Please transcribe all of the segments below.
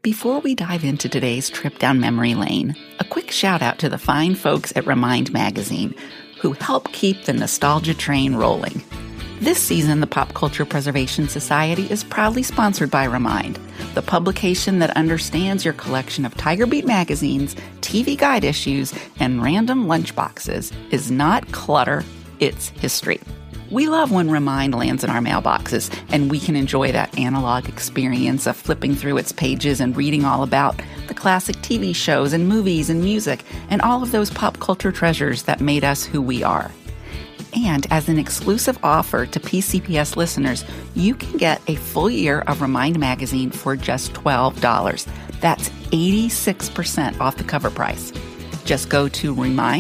Before we dive into today's trip down memory lane, a quick shout out to the fine folks at Remind Magazine who help keep the nostalgia train rolling. This season, the Pop Culture Preservation Society is proudly sponsored by Remind, the publication that understands your collection of Tiger Beat magazines, TV guide issues, and random lunchboxes is not clutter, it's history. We love when Remind lands in our mailboxes, and we can enjoy that analog experience of flipping through its pages and reading all about the classic TV shows and movies and music and all of those pop culture treasures that made us who we are. And as an exclusive offer to PCPS listeners, you can get a full year of Remind Magazine for just $12. That's 86% off the cover price. Just go to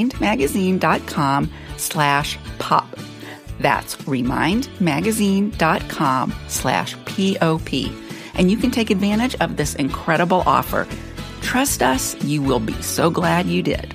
remindmagazine.com/pop. That's remindmagazine.com/POP. And you can take advantage of this incredible offer. Trust us, you will be so glad you did.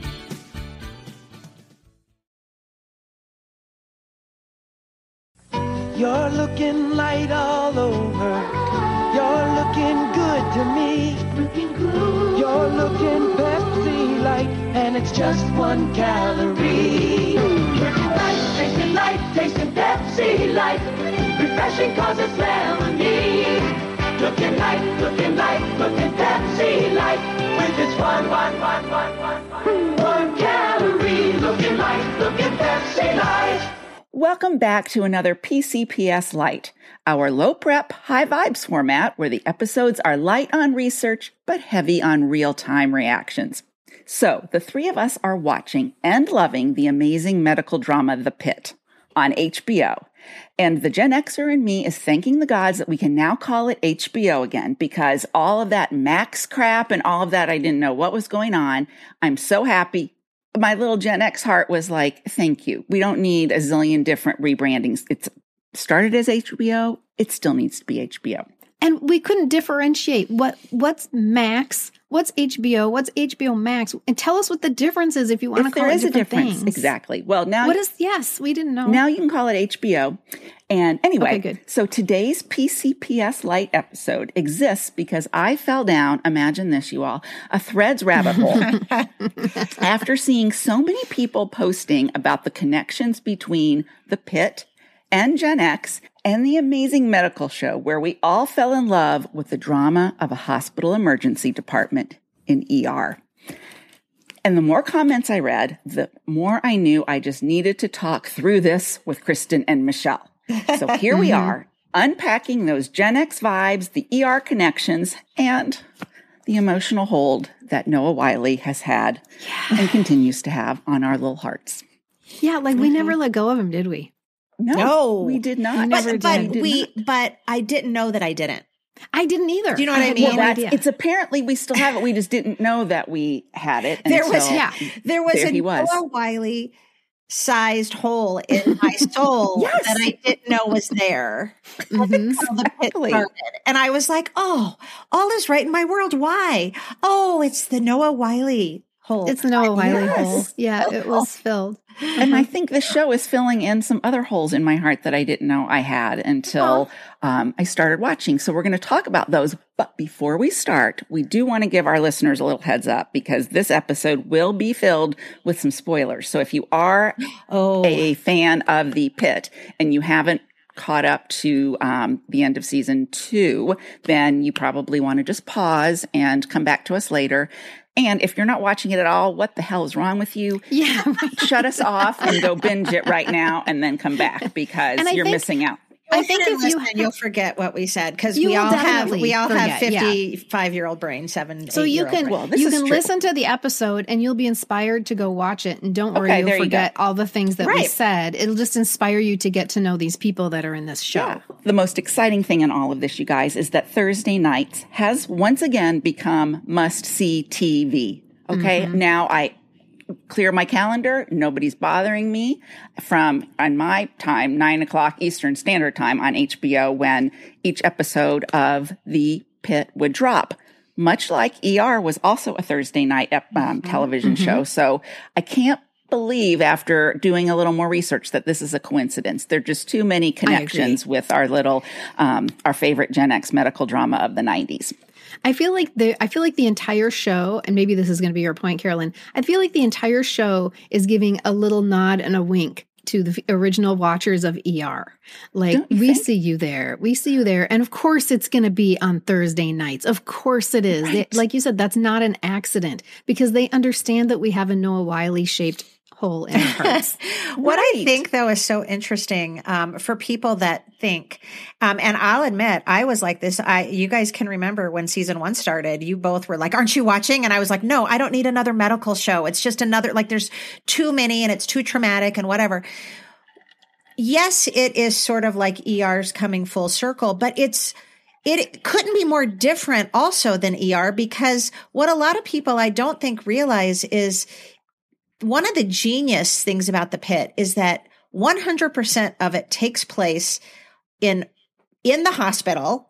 You're looking light all over. You're looking good to me. You're looking Pepsi light, and it's just 1 calorie. Looking light, tasting Pepsi light. Refreshing 'cause it's lemonade. Looking Pepsi light. With its 1 calorie. Looking Pepsi light. Welcome back to another PCPS Light, our low-prep, high-vibes format where the episodes are light on research but heavy on real-time reactions. So, the three of us are watching and loving the amazing medical drama The Pitt on HBO. And the Gen Xer in me is thanking the gods that we can now call it HBO again, because all of that Max crap and all of that, I didn't know what was going on. I'm so happy. My little Gen X heart was like, thank you. We don't need a zillion different rebrandings. It's started as HBO. It still needs to be HBO. And we couldn't differentiate what's Max, what's HBO, what's HBO Max, and tell us what the difference is if you want to call it different things. Exactly. Well, now yes, we didn't know. Now you can call it HBO. And anyway, okay, good. So today's PCPS Light episode exists because I fell down, imagine this, you all, a Threads rabbit hole after seeing so many people posting about the connections between The Pitt and Gen X and the amazing medical show where we all fell in love with the drama of a hospital emergency department in ER. And the more comments I read, the more I knew I just needed to talk through this with Kristen and Michelle. So here we are, unpacking those Gen X vibes, the ER connections, and the emotional hold that Noah Wyle has had and continues to have on our little hearts. Yeah, like we never let go of him, did we? No, we did not. But I didn't know that I didn't. I didn't either. Do you know what I mean? Well, it's apparently we still have it. We just didn't know that we had it. There was a Noah Wyle sized hole in my soul that I didn't know was there. And I was like, oh, all is right in my world. Why? Oh, it's the Noah Wyle hole. It's the Noah Wyle hole. Yeah, it was filled. And I think the show is filling in some other holes in my heart that I didn't know I had until I started watching. So we're going to talk about those. But before we start, we do want to give our listeners a little heads up because this episode will be filled with some spoilers. So if you are a fan of The Pitt and you haven't caught up to the end of season 2, then you probably want to just pause and come back to us later. And if you're not watching it at all, what the hell is wrong with you? Yeah, right. Shut us off and go binge it right now and then come back because you're missing out. I think if you'll forget what we said because we all have 55-year-old brains, So you can listen to the episode and you'll be inspired to go watch it. And don't worry, you'll forget all the things that we said. It'll just inspire you to get to know these people that are in this show. Yeah. The most exciting thing in all of this, you guys, is that Thursday nights has once again become must-see TV. Okay, now I clear my calendar. Nobody's bothering me on my time, 9:00 Eastern Standard Time on HBO when each episode of The Pitt would drop. Much like ER was also a Thursday night television show. So I can't believe after doing a little more research that this is a coincidence. There are just too many connections with our little, our favorite Gen X medical drama of the 90s. I feel like the entire show, and maybe this is going to be your point, Carolyn, I feel like the entire show is giving a little nod and a wink to the original watchers of ER. Like, we see you there. We see you there. And of course it's going to be on Thursday nights. Of course it is. Right. Like you said, that's not an accident, because they understand that we have a Noah Wyle shaped hole in our hearts. What I think, though, is so interesting for people that think, and I'll admit, I was like this. You guys can remember when season 1 started, you both were like, aren't you watching? And I was like, no, I don't need another medical show. It's just another, like, there's too many and it's too traumatic and whatever. Yes, it is sort of like ER's coming full circle, but it couldn't be more different also than ER, because what a lot of people I don't think realize is one of the genius things about The Pit is that 100% of it takes place in the hospital.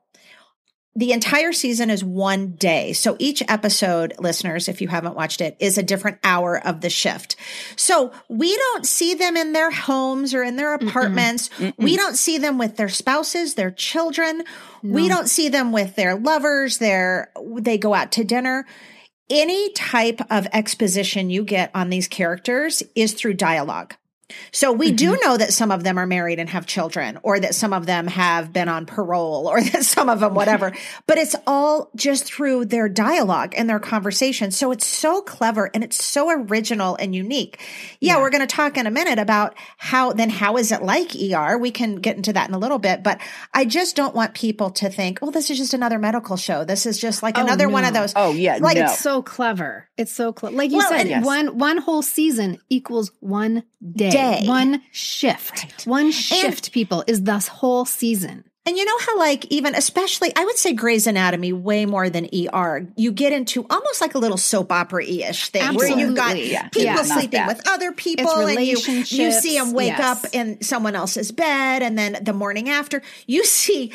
The entire season is one day. So each episode, listeners, if you haven't watched it, is a different hour of the shift. So we don't see them in their homes or in their apartments. We don't see them with their spouses, their children. No. We don't see them with their lovers. They go out to dinner. Any type of exposition you get on these characters is through dialogue. So we do know that some of them are married and have children, or that some of them have been on parole, or that some of them whatever, but it's all just through their dialogue and their conversation. So it's so clever and it's so original and unique. Yeah. We're going to talk in a minute about how is it like ER? We can get into that in a little bit, but I just don't want people to think, oh, this is just another medical show. This is just like another one of those. Oh yeah. Like it's so clever. It's so clever. Like you said, one whole season equals one day. One shift. Right. One shift, people, is this whole season. And you know how, like, even especially, I would say Grey's Anatomy way more than ER, you get into almost like a little soap opera-ish thing. Absolutely. Where you've got people sleeping with other people, and you see them wake up in someone else's bed, and then the morning after, you see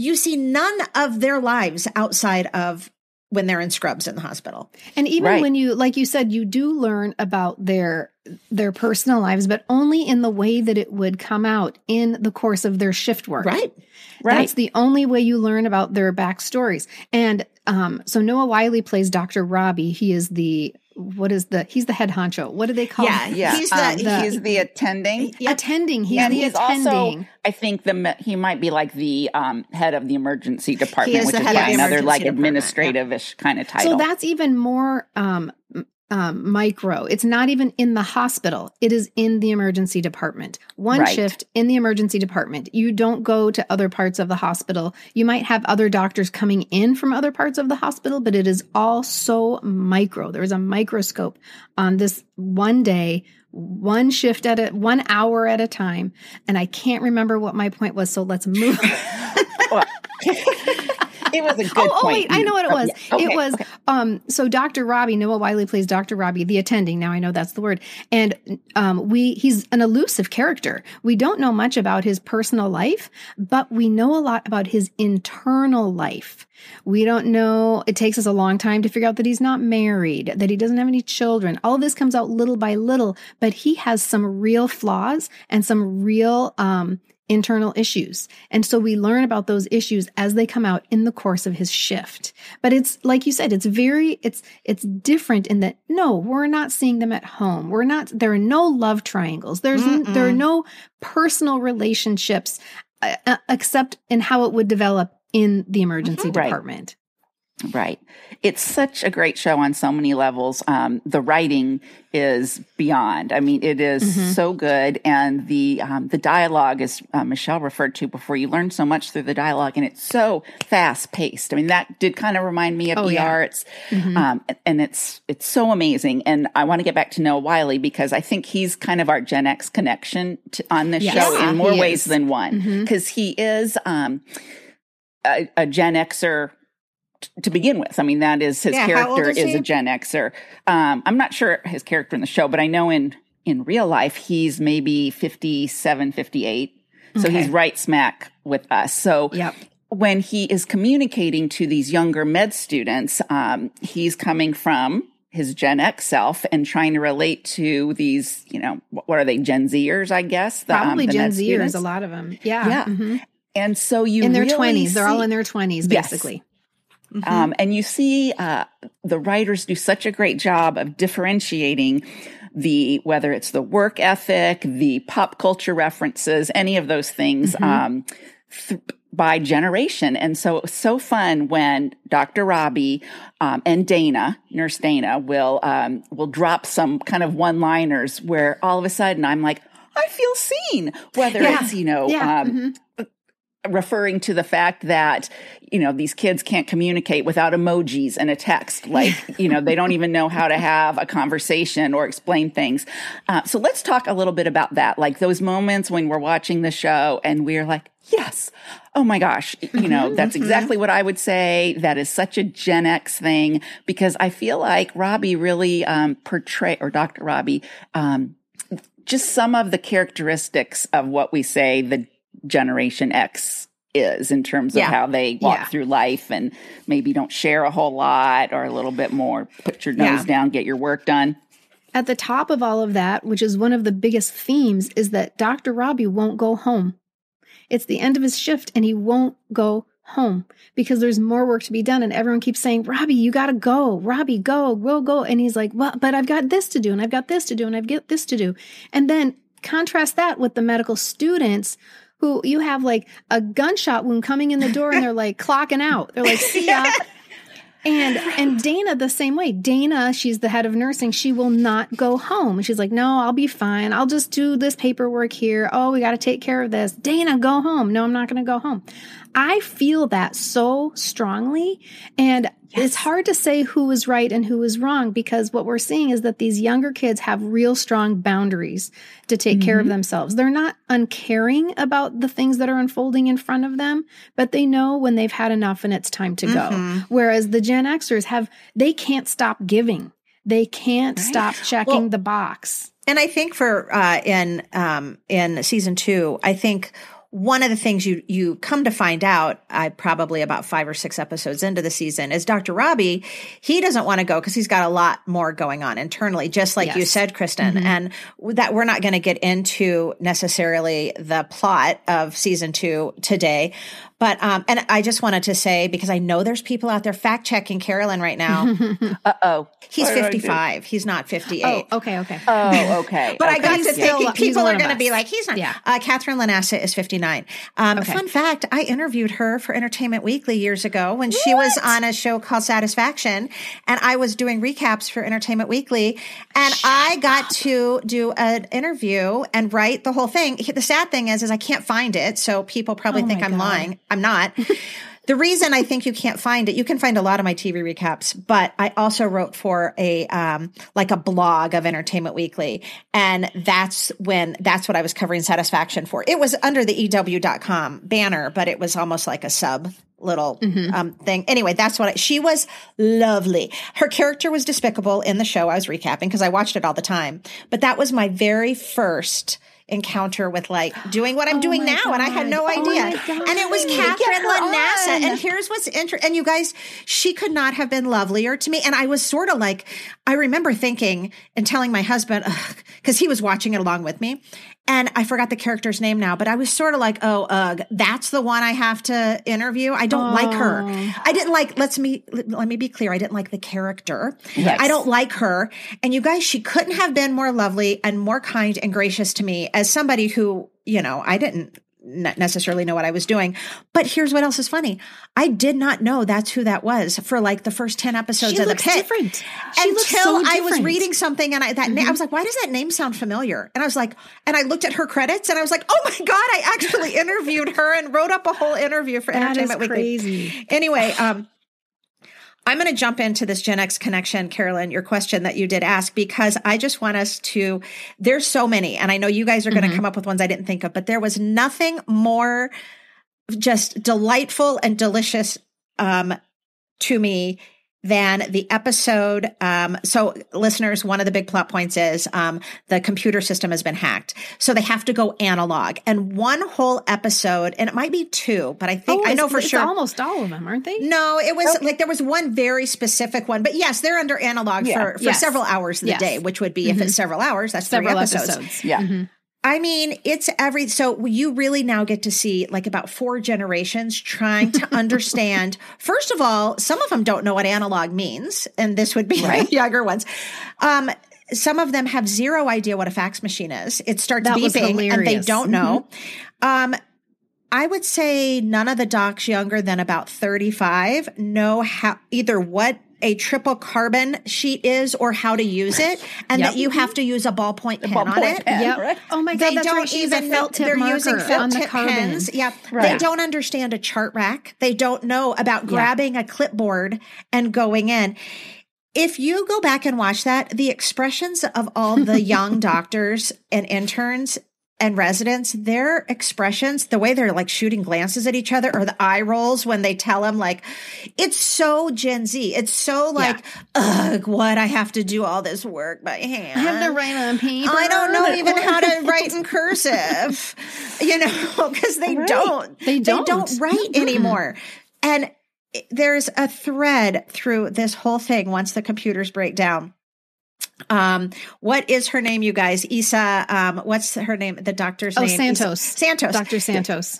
none of their lives outside of when they're in scrubs in the hospital. And even when you, like you said, you do learn about their personal lives, but only in the way that it would come out in the course of their shift work. Right. That's the only way you learn about their backstories. And so Noah Wyle plays Dr. Robbie. He is he's the head honcho. What do they call him? Yeah. He's the attending. Attending. He's attending. Also, I think he might be like the head of the emergency department, which is another like administrative-ish kind of title. So that's even more micro. It's not even in the hospital. It is in the emergency department. One shift in the emergency department. You don't go to other parts of the hospital. You might have other doctors coming in from other parts of the hospital, but it is all so micro. There is a microscope on this one day, one shift 1 hour at a time. And I can't remember what my point was. So let's move. It was a good point. Oh, wait, I know what it was. Yeah. Okay. It was, so Dr. Robbie, Noah Wyle plays Dr. Robbie, the attending. Now I know that's the word. And he's an elusive character. We don't know much about his personal life, but we know a lot about his internal life. We don't know, it takes us a long time to figure out that he's not married, that he doesn't have any children. All of this comes out little by little, but he has some real flaws and some real, internal issues. And so we learn about those issues as they come out in the course of his shift. But it's like you said, it's different in that, no, we're not seeing them at home. There are no love triangles. There are no personal relationships except in how it would develop in the emergency department. Right. It's such a great show on so many levels. The writing is beyond. I mean, it is so good. And the dialogue, as Michelle referred to before, you learn so much through the dialogue, and it's so fast paced. I mean, that did kind of remind me of ER. Yeah. It's, and it's so amazing. And I want to get back to Noah Wyle because I think he's kind of our Gen X connection on this show in more ways than one, because he is a Gen Xer to begin with. I mean, that is his character is a Gen Xer. I'm not sure his character in the show, but I know in real life, he's maybe 57, 58. So he's right smack with us. So when he is communicating to these younger med students, he's coming from his Gen X self and trying to relate to these, what are they, Gen Zers, I guess? Probably Gen Zers, a lot of them. Yeah. And so in their 20s, they're all in their 20s, basically. Yes. And you see the writers do such a great job of differentiating whether it's the work ethic, the pop culture references, any of those things by generation. And so it was so fun when Dr. Robbie and Dana, Nurse Dana, will drop some kind of one-liners where all of a sudden I'm like, I feel seen, whether it's, referring to the fact that, these kids can't communicate without emojis and a text. Like, they don't even know how to have a conversation or explain things. So let's talk a little bit about that. Like those moments when we're watching the show and we're like, yes, oh my gosh, that's exactly what I would say. That is such a Gen X thing, because I feel like Robbie really or Dr. Robbie, just some of the characteristics of what we say the Generation X is in terms of how they walk through life and maybe don't share a whole lot, or a little bit more put your nose down, get your work done. At the top of all of that, which is one of the biggest themes, is that Dr. Robbie won't go home. It's the end of his shift and he won't go home because there's more work to be done. And everyone keeps saying, Robbie, you got to go. Robbie, go, we'll go. And he's like, well, but I've got this to do, and I've got this to do, and I've got this to do. And then contrast that with the medical students who you have like a gunshot wound coming in the door and they're like clocking out. They're like, see ya. And Dana the same way. Dana, she's the head of nursing. She will not go home. She's like, no, I'll be fine. I'll just do this paperwork here. Oh, we got to take care of this. Dana, go home. No, I'm not going to go home. I feel that so strongly. And it's hard to say who is right and who is wrong, because what we're seeing is that these younger kids have real strong boundaries to take care of themselves. They're not uncaring about the things that are unfolding in front of them, but they know when they've had enough and it's time to go. Whereas the Gen Xers they can't stop giving. They can't stop checking the box. And I think for in season 2, I think one of the things you come to find out, probably about 5 or 6 episodes into the season, is Dr. Robbie, he doesn't want to go because he's got a lot more going on internally, just like you said, Kristen, and that we're not going to get into necessarily the plot of season 2 today. But, and I just wanted to say, because I know there's people out there fact checking Carolyn right now. He's 55. He's not 58. Oh, okay. Oh, okay. But I got to thinking people are going to be like, he's not. Yeah. Catherine Lanassa is 59. Fun fact, I interviewed her for Entertainment Weekly years ago when she was on a show called Satisfaction. And I was doing recaps for Entertainment Weekly. And I got to do an interview and write the whole thing. The sad thing is I can't find it. So people probably think I'm lying. I'm not. The reason I think you can't find it, you can find a lot of my TV recaps, but I also wrote for like a blog of Entertainment Weekly. And that's what I was covering Satisfaction for. It was under the EW.com banner, but it was almost like a sub little thing. Anyway, that's she was lovely. Her character was despicable in the show I was recapping because I watched it all the time. But that was my very first encounter with like doing what I'm doing now. God. And I had no idea. And it was Catherine Lanassa. And here's what's interesting. And you guys, she could not have been lovelier to me. And I was sort of like, I remember thinking and telling my husband, because he was watching it along with me. And I forgot the character's name now, but I was sort of like, that's the one I have to interview. I don't like her. I didn't like, let me be clear. I didn't like the character. Yes. I don't like her. And you guys, she couldn't have been more lovely and more kind and gracious to me as somebody who, I didn't necessarily know what I was doing. But here's what else is funny. I did not know that's who that was for like the first 10 episodes of The Pit. Different. Until I was reading something and I was like, why does that name sound familiar? And I was like, and I looked at her credits and I was like, oh my God, I actually interviewed her and wrote up a whole interview for Entertainment Weekly. Crazy. Anyway, I'm going to jump into this Gen X connection, Carolyn, your question that you did ask, because I just want us to, there's so many, and I know you guys are going to come up with ones I didn't think of, but there was nothing more just delightful and delicious to me than the episode. So listeners, one of the big plot points is the computer system has been hacked. So they have to go analog. And one whole episode, and it might be 2, but I know for sure. It's almost all of them, aren't they? No, it was like there was one very specific one. But yes, they're under analog for several hours of the day, which would be if it's several hours, that's several 3 episodes. Yeah. I mean, so you really now get to see like about 4 generations trying to understand. First of all, some of them don't know what analog means, and this would be the younger ones. Some of them have zero idea what a fax machine is. It starts beeping and they don't know. I would say none of the docs younger than about 35 know how either what a triple carbon sheet is or how to use it, and that you have to use a ballpoint pen on it. Right? Oh my God, they don't even know they're using felt tip pens. They don't understand a chart rack. They don't know about grabbing a clipboard and going in. If you go back and watch that, the expressions of all the young doctors and interns and residents, their expressions, the way they're like shooting glances at each other or the eye rolls when they tell them, like, it's so Gen Z. It's so like, ugh, what, I have to do all this work by hand. I have to write on paper. I don't know even how to write in cursive, because they don't write anymore. And there's a thread through this whole thing once the computers break down. What is her name, you guys? Isa, what's her name? The doctor's name? Santos. Santos. Dr. Santos.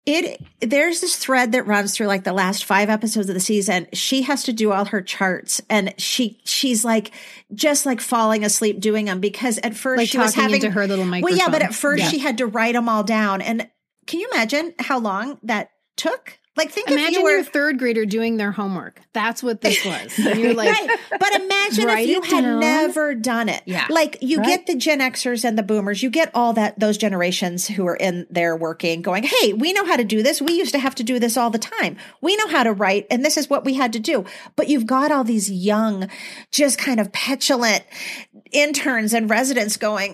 There's this thread that runs through like the last 5 episodes of the season. She has to do all her charts, and she's like just like falling asleep doing them, because at first like she was having into her little microphone. Well, yeah, but at first she had to write them all down. And can you imagine how long that took? Like, imagine your 3rd grader doing their homework. That's what this was. And you're like, right. But imagine if you had never done it. Yeah. Like, you get the Gen Xers and the Boomers, you get all those generations who are in there working, going, hey, we know how to do this. We used to have to do this all the time. We know how to write, and this is what we had to do. But you've got all these young, just kind of petulant interns and residents going,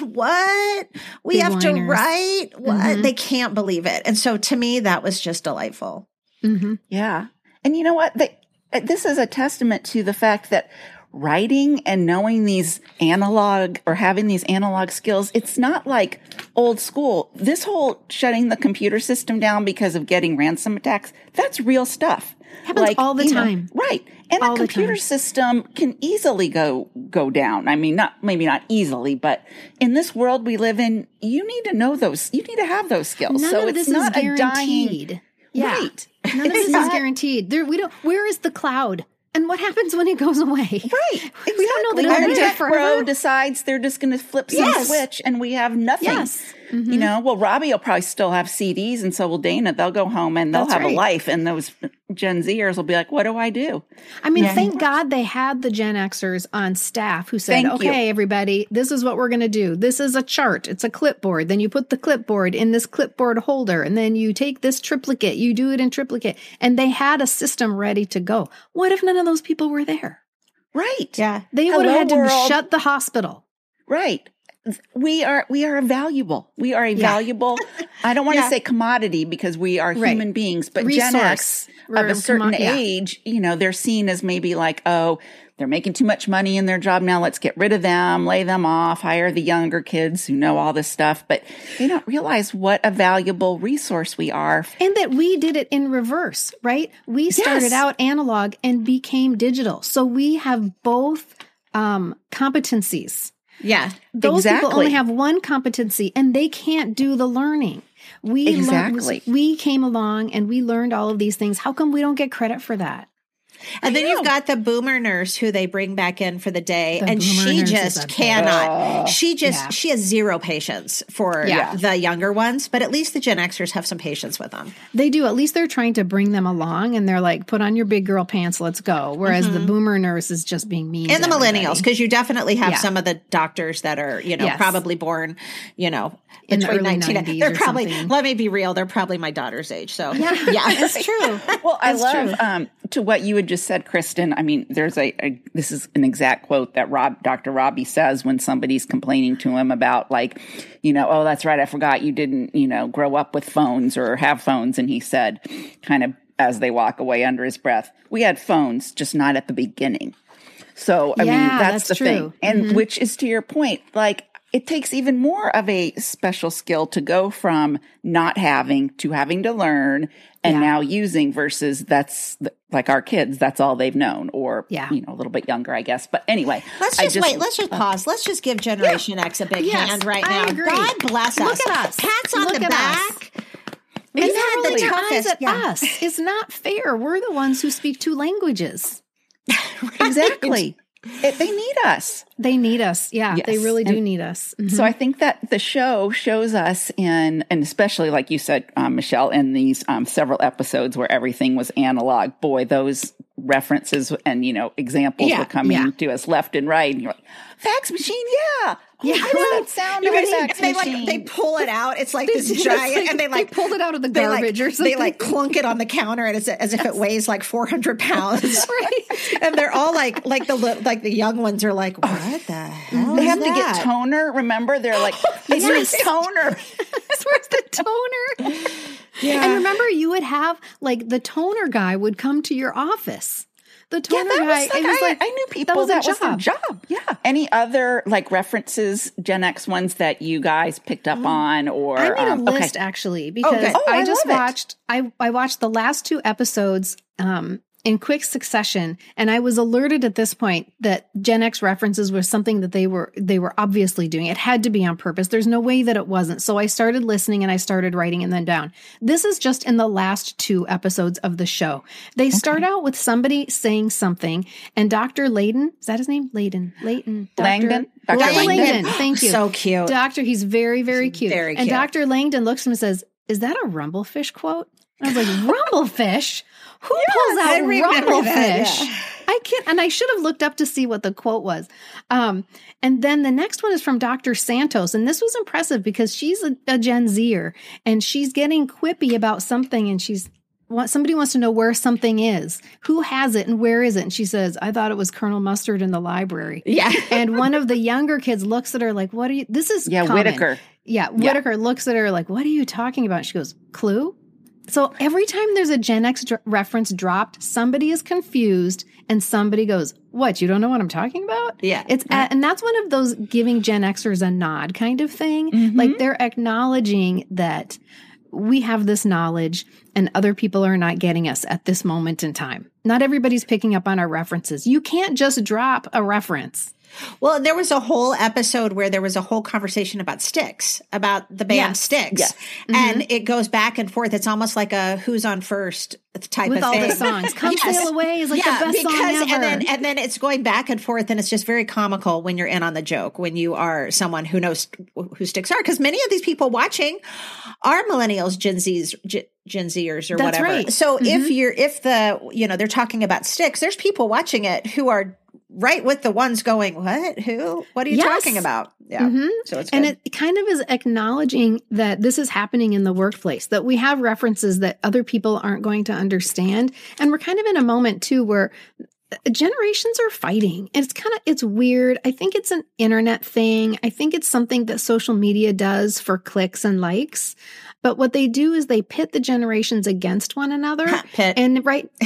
what? We have to write? What? They can't believe it. And so to me, that was just delightful. Yeah. And you know what? This is a testament to the fact that writing and knowing these analog or having these analog skills, it's not like old school. This whole shutting the computer system down because of getting ransom attacks, that's real stuff. Happens all the time. Right. And a computer system can easily go down. I mean, maybe not easily, but in this world we live in, you need to know those. You need to have those skills. None of this is guaranteed. Yeah. Right. None of this is guaranteed. Where is the cloud? And what happens when it goes away? Right. We don't know that the tech bro decides they're just going to flip some switch and we have nothing. Yes. Robbie will probably still have CDs, and so will Dana. They'll go home and they'll have a life, and those Gen Zers will be like, what do I do? I mean, thank God they had the Gen Xers on staff who said, okay, everybody, this is what we're going to do. This is a chart. It's a clipboard. Then you put the clipboard in this clipboard holder, and then you take this triplicate, you do it in triplicate. And they had a system ready to go. What if none of those people were there? Right. Yeah. They would have had to shut the hospital. Right. We are valuable. We are a valuable, I don't want to say commodity because we are human beings, but Gen X of a certain age, they're seen as maybe like, oh, they're making too much money in their job now. Let's get rid of them, lay them off, hire the younger kids who know all this stuff. But they don't realize what a valuable resource we are. And that we did it in reverse, right? We started out analog and became digital. So we have both competencies. Yeah, those people only have one competency, and they can't do the learning. We came along and we learned all of these things. How come we don't get credit for that? And then you've got the boomer nurse who they bring back in for the day, and she just cannot. She has zero patience for the younger ones, but at least the Gen Xers have some patience with them. They do. At least they're trying to bring them along, and they're like, put on your big girl pants, let's go. Whereas the boomer nurse is just being mean. And the millennials, because you definitely have some of the doctors that are, probably born, in the early 90s. They're probably, let me be real, they're probably my daughter's age. So yeah, that's true. Well, I love to what you had just said, Kristen. I mean, there's this is an exact quote that Dr. Robbie says when somebody's complaining to him about like, oh, that's right, I forgot you didn't, grow up with phones or have phones. And he said, kind of as they walk away under his breath, we had phones, just not at the beginning. So, I mean, that's the true. thing. And which is to your point, like, it takes even more of a special skill to go from not having to having to learn and now using versus like our kids, that's all they've known, or, a little bit younger, I guess. But anyway, let's just pause. Let's just give Generation X a big hand right now. Agree. God bless us. Look at us. Pats on the back. And they're rolling their eyes at us. It's not fair. We're the ones who speak 2 languages. Right. Exactly. They need us. They need us. Yeah, yes. They really do need us. Mm-hmm. So I think that the show shows us and especially like you said, Michelle, in these several episodes where everything was analog, boy, those references and, examples were coming to us left and right. And you're like, fax machine, yeah. Yeah, how does that sound? They pull it out. It's like this giant, and they pull it out of the garbage or something. They clunk it on the counter, and it's as if it weighs like 400 pounds. Right. And they're all like the young ones are like, what the hell? They have to get toner. Remember, they're like, where's toner? Where's the toner? Yeah. And remember, you would have the toner guy would come to your office. The toner guy. I knew people that was their job. Yeah. Any other references, Gen X ones that you guys picked up on, or I made a list actually because I just watched. I watched the last 2 episodes in quick succession, and I was alerted at this point that Gen X references was something that they were obviously doing. It had to be on purpose. There's no way that it wasn't. So I started listening and I started writing and then down. This is just in the last 2 episodes of the show. They start out with somebody saying something, and Dr. Layden, is that his name? Layden. Langdon. Dr. Langdon. Thank you. So cute. He's very, very cute. Very and cute. Dr. Langdon looks at him and says, "Is that a Rumblefish quote?" And I was like, "Rumblefish? Who pulls out Rumblefish?" I can't, and I should have looked up to see what the quote was. And then the next one is from Dr. Santos. And this was impressive because she's a Gen Zer and she's getting quippy about something. And somebody wants to know where something is, who has it and where is it? And she says, "I thought it was Colonel Mustard in the library." Yeah. And one of the younger kids looks at her like, "What are you?" This is common. Whitaker. Yeah. Whitaker looks at her like, "What are you talking about?" She goes, "Clue?" So every time there's a Gen X reference dropped, somebody is confused and somebody goes, "What? You don't know what I'm talking about?" Yeah. And that's one of those giving Gen Xers a nod kind of thing. Mm-hmm. Like they're acknowledging that we have this knowledge and other people are not getting us at this moment in time. Not everybody's picking up on our references. You can't just drop a reference. Well, there was a whole episode where there was a whole conversation about Styx, about the band Styx. Yes. And it goes back and forth. It's almost like a Who's on First type with of all thing. the songs. Come Sail Away is like the best song ever. And then it's going back and forth, and it's just very comical when you're in on the joke, when you are someone who knows who Styx are. Because many of these people watching are millennials, Gen Zers or whatever. Right. So if they're talking about Styx, there's people watching it who are right with the ones going, "What? Who? What are you talking about?" Yeah. Mm-hmm. So it's good. And it kind of is acknowledging that this is happening in the workplace, that we have references that other people aren't going to understand. And we're kind of in a moment too where generations are fighting. And it's weird. I think it's an internet thing. I think it's something that social media does for clicks and likes. But what they do is they pit the generations against one another. And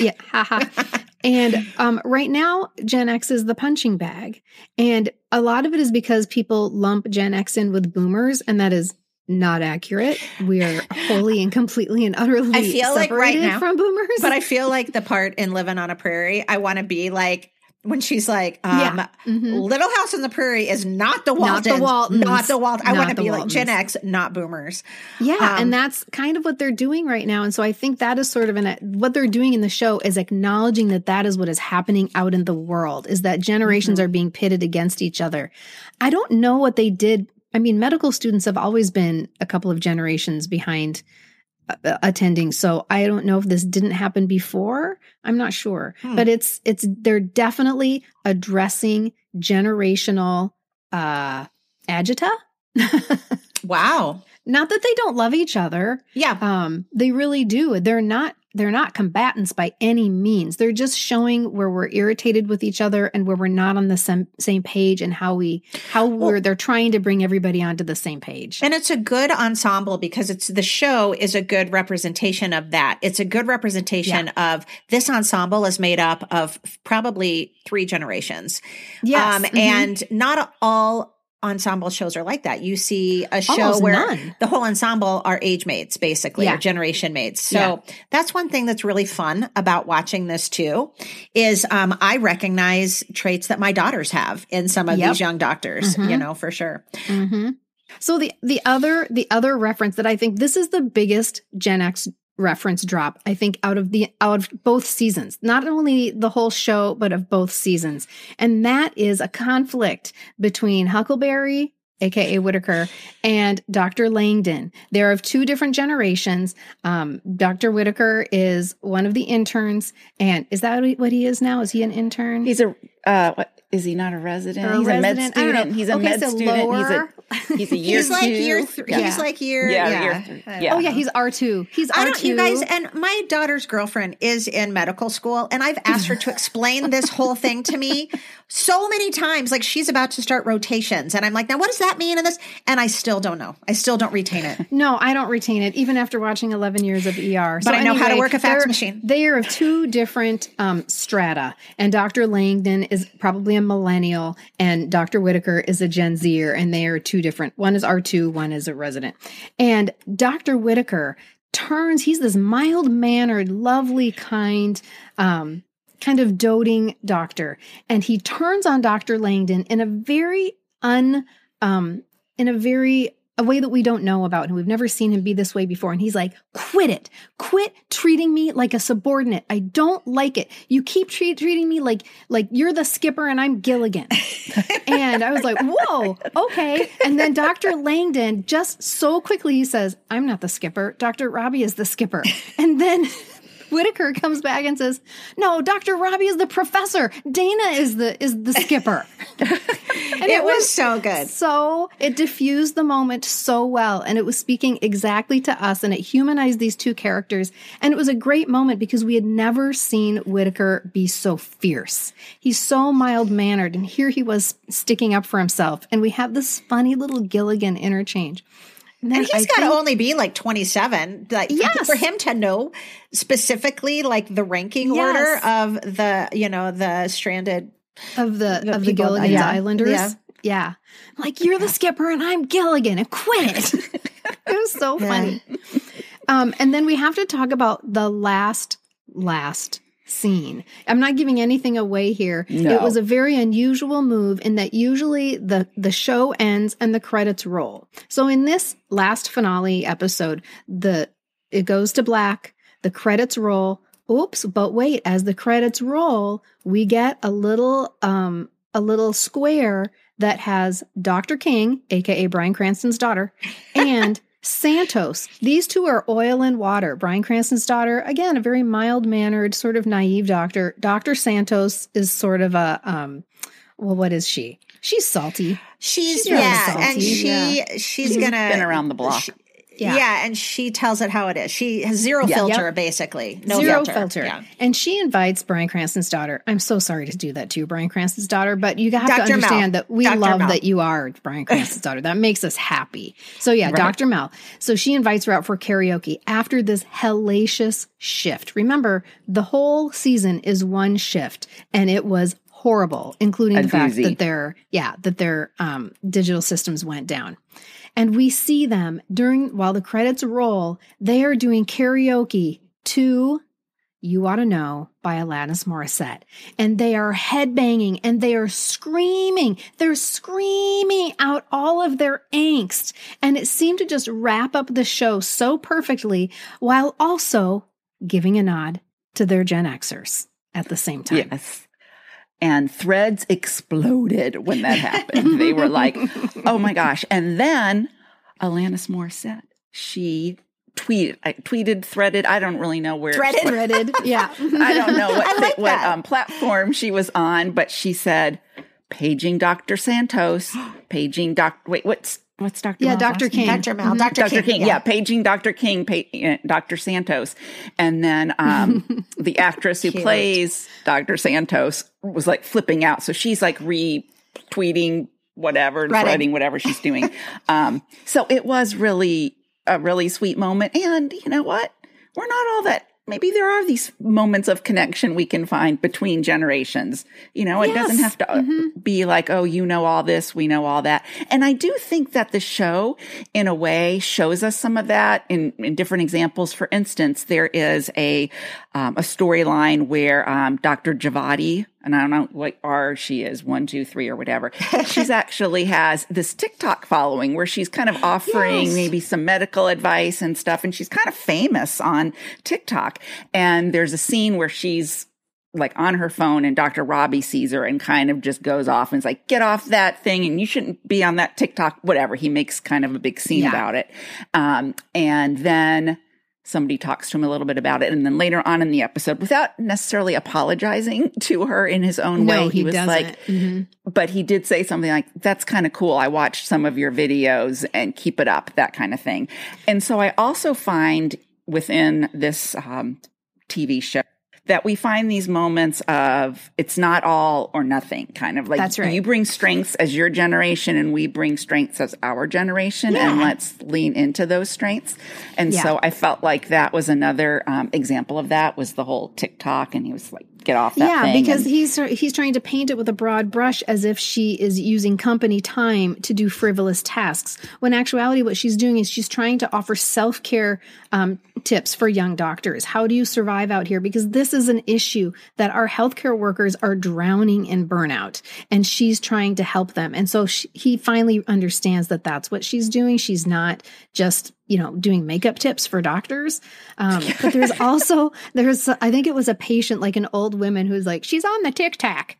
And right now, Gen X is the punching bag. And a lot of it is because people lump Gen X in with boomers, and that is not accurate. We are wholly and completely and utterly separated from boomers. But I feel like the part in Living on a Prairie, I want to be like, when she's like, Little House on the Prairie is not the Waltons. Not the Waltons. I want to be like Gen X, not boomers. Yeah, and that's kind of what they're doing right now. And so I think that is sort of what they're doing in the show is acknowledging that is what is happening out in the world, is that generations are being pitted against each other. I don't know what they did. I mean, medical students have always been a couple of generations behind attending. So I don't know if this didn't happen before. I'm not sure, but they're definitely addressing generational agita. Wow. Not that they don't love each other. Yeah. They really do. They're not combatants by any means. They're just showing where we're irritated with each other and where we're not on the same page, and they're trying to bring everybody onto the same page. And it's a good ensemble because the show is a good representation of that. It's a good representation of this ensemble is made up of probably 3 generations. Yes. And not all ensemble shows are like that. You see a show Almost where none. the whole ensemble are age mates, basically, or generation mates. So that's one thing that's really fun about watching this too, is I recognize traits that my daughters have in some of these young doctors, you know, for sure. Mm-hmm. So the other reference that I think this is the biggest Gen X reference drop, I think, out of both seasons, not only the whole show, but of both seasons. And that is a conflict between Huckleberry, aka Whittaker, and Dr. Langdon. They're of two different generations. Dr. Whittaker is one of the interns. And is that what he is now? Is he an intern? He's is he not a resident? He's a med student. He's a med student. He's a year two. He's like year three. Yeah. Oh yeah, he's R2. He's R2. You guys, and my daughter's girlfriend is in medical school, and I've asked her to explain this whole thing to me so many times. Like, she's about to start rotations, and I'm like, now what does that mean? And I still don't know. I still don't retain it. No, I don't retain it, even after watching 11 years of ER. But I know how to work a fax machine. They are of two different strata, and Dr. Langdon is probably a millennial, and Dr. Whittaker is a Gen Zer, and they are two different. One is R2, one is a resident. And Dr. Whittaker he's this mild-mannered, lovely, kind of doting doctor. And he turns on Dr. Langdon in a very a way that we don't know about, and we've never seen him be this way before. And he's like, quit treating me like a subordinate. I don't like it. You keep treating me like you're the skipper and I'm Gilligan. And I was like, whoa, okay. And then Dr. Langdon just so quickly, he says, I'm not the skipper. Dr. Robbie is the skipper. And then Whittaker comes back and says, no, Dr. Robbie is the professor. Dana is the skipper. And it was so good. So it diffused the moment so well. And it was speaking exactly to us, and it humanized these two characters. And it was a great moment because we had never seen Whittaker be so fierce. He's so mild-mannered, and here he was sticking up for himself. And we have this funny little Gilligan interchange. And he's got to only be like 27. Like, for him to know specifically like the ranking order of the stranded of the Gilligan's Islanders. Yeah. Like, you're the skipper and I'm Gilligan, and quit it. It was so funny. And then we have to talk about the last scene. I'm not giving anything away here. No. It was a very unusual move in that usually the show ends and the credits roll. So in this last finale episode, it goes to black, the credits roll. Oops, but wait, as the credits roll, we get a little square that has Dr. King, aka Bryan Cranston's daughter, and Santos. These two are oil and water. Bryan Cranston's daughter, again, a very mild-mannered, sort of naive doctor. Dr. Santos is sort of a, what is she? She's salty. She's salty. And she's gonna been around the block. And she tells it how it is. She has zero filter, basically. No filter. Yeah. And she invites Bryan Cranston's daughter. I'm so sorry to do that to you, Bryan Cranston's daughter, but you have to understand that we love that you are Bryan Cranston's daughter. That makes us happy. So Dr. Mel. So she invites her out for karaoke after this hellacious shift. Remember, the whole season is one shift, and it was horrible, including the fact that their digital systems went down. And we see them while the credits roll, they are doing karaoke to You Ought to Know by Alanis Morissette. And they are headbanging and they are screaming. They're screaming out all of their angst. And it seemed to just wrap up the show so perfectly while also giving a nod to their Gen Xers at the same time. Yes. And threads exploded when that happened. They were like, oh my gosh. And then Alanis Morissette, she threaded. I don't really know where. Threaded. Yeah. I don't know what platform she was on, but she said, paging Dr. Santos, paging what's Dr. Mel's Dr. King. Dr. Mel. Dr. King. Yeah, paging Dr. King, Dr. Santos. And then the actress who plays Dr. Santos was like flipping out. So she's like retweeting whatever, threading whatever she's doing. So it was really a really sweet moment. And you know what? We're not all that maybe there are these moments of connection we can find between generations. It doesn't have to be like, oh, you know all this, we know all that. And I do think that the show, in a way, shows us some of that in different examples. For instance, there is a storyline where Dr. Javadi, and I don't know what R she is, 1, 2, 3 or whatever. She's actually has this TikTok following where she's kind of offering maybe some medical advice and stuff. And she's kind of famous on TikTok. And there's a scene where she's like on her phone and Dr. Robbie sees her and kind of just goes off and is like, get off that thing and you shouldn't be on that TikTok, whatever. He makes kind of a big scene about it. And then somebody talks to him a little bit about it. And then later on in the episode, without necessarily apologizing to her in his own way, he was doesn't. Like, but he did say something like, that's kind of cool. I watched some of your videos and keep it up, that kind of thing. And so I also find within this TV show that we find these moments of it's not all or nothing, kind of like that's right. You bring strengths as your generation and we bring strengths as our generation, and let's lean into those strengths. And so I felt like that was another example of that was the whole TikTok, and he was like, get off that thing. Because he's trying to paint it with a broad brush as if she is using company time to do frivolous tasks, when in actuality what she's doing is she's trying to offer self-care tips for young doctors. How do you survive out here? Because this is an issue that our healthcare workers are drowning in burnout, and she's trying to help them. And so he finally understands that that's what she's doing. She's not just doing makeup tips for doctors. But there's I think it was a patient, like an old woman who's like, she's on the TikTok.